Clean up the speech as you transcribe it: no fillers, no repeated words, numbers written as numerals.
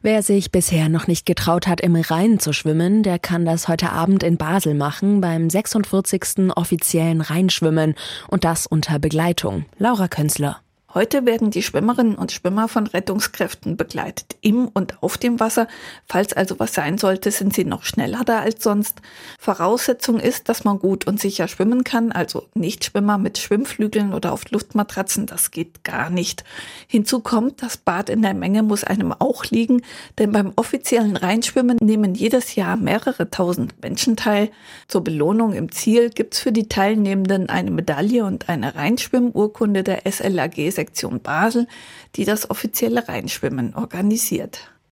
Wer sich bisher noch nicht getraut hat, im Rhein zu schwimmen, der kann das heute Abend in Basel machen, beim 46. offiziellen Rheinschwimmen. Und das unter Begleitung. Laura Künzler. Heute werden die Schwimmerinnen und Schwimmer von Rettungskräften begleitet, im und auf dem Wasser. Falls also was sein sollte, sind sie noch schneller da als sonst. Voraussetzung ist, dass man gut und sicher schwimmen kann, also Nichtschwimmer mit Schwimmflügeln oder auf Luftmatratzen, das geht gar nicht. Hinzu kommt, das Bad in der Menge muss einem auch liegen, denn beim offiziellen Rheinschwimmen nehmen jedes Jahr mehrere tausend Menschen teil. Zur Belohnung im Ziel gibt's für die Teilnehmenden eine Medaille und eine Rheinschwimmurkunde der SLAG Sektion Basel, die das offizielle Rheinschwimmen organisiert.